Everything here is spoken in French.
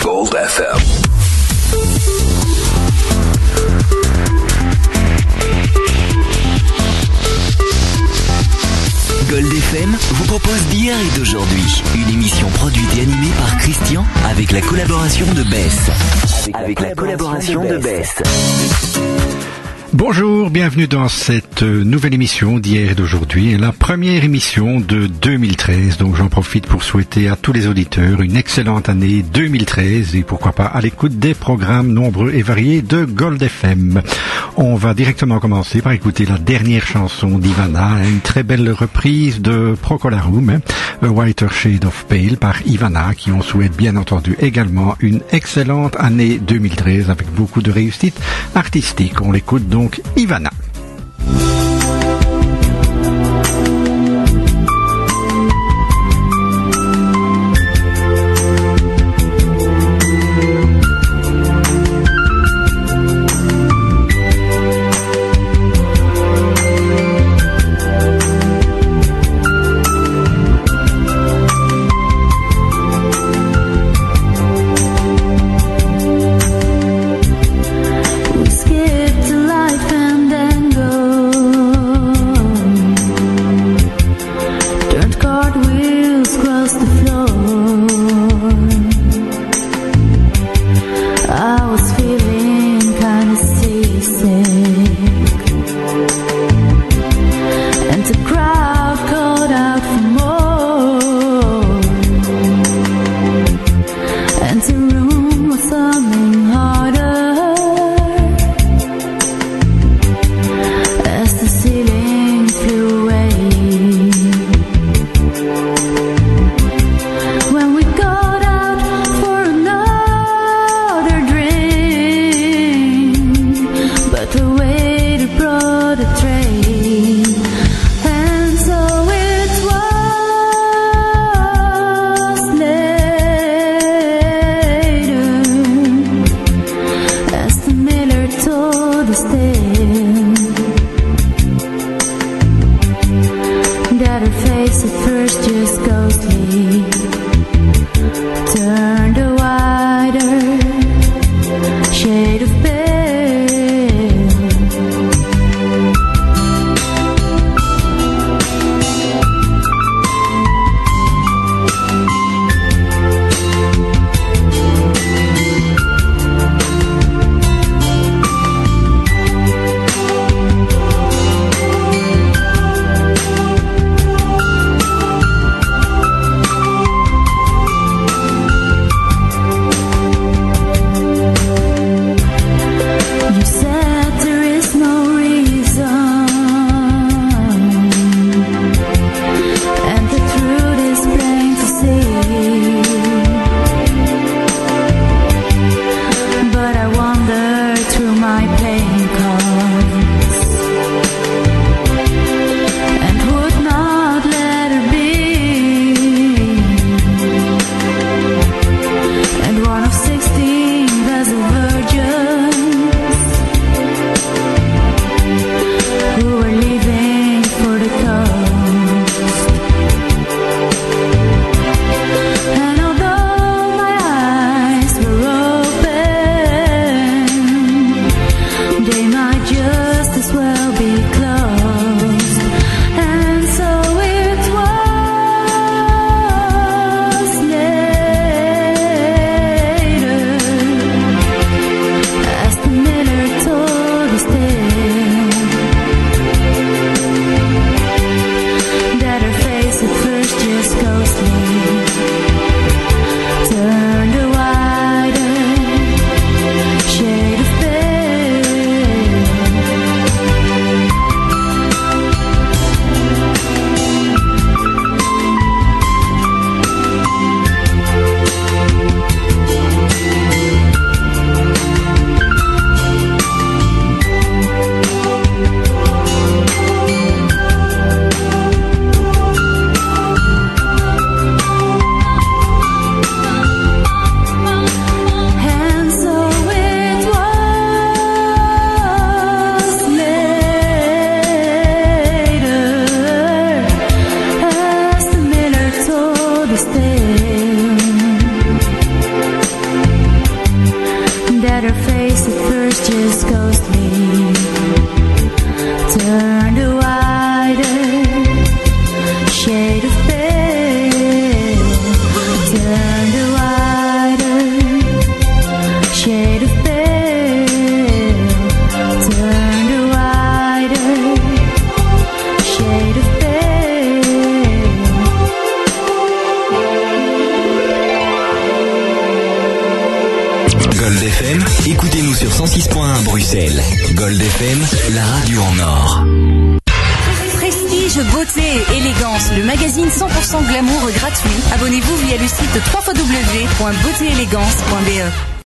Gold FM. Gold FM vous propose d'hier et d'aujourd'hui. Une émission produite et animée par Christian avec la collaboration de Bess. Bonjour, bienvenue dans cette nouvelle émission d'hier et d'aujourd'hui, la première émission de 2013. Donc j'en profite pour souhaiter à tous les auditeurs une excellente année 2013 et pourquoi pas à l'écoute des programmes nombreux et variés de Gold FM. On va directement commencer par écouter la dernière chanson d'Ivana, une très belle reprise de Procolarum, A Whiter Shade of Pale par Ivana, qui on souhaite bien entendu également une excellente année 2013 avec beaucoup de réussite artistique. On l'écoute donc Ivana. Gold FM, écoutez-nous sur 106.1 Bruxelles. Gold FM, la radio en or. Prestige, beauté et élégance, le magazine 100% glamour gratuit. Abonnez-vous via le site www.beautéélégance.be.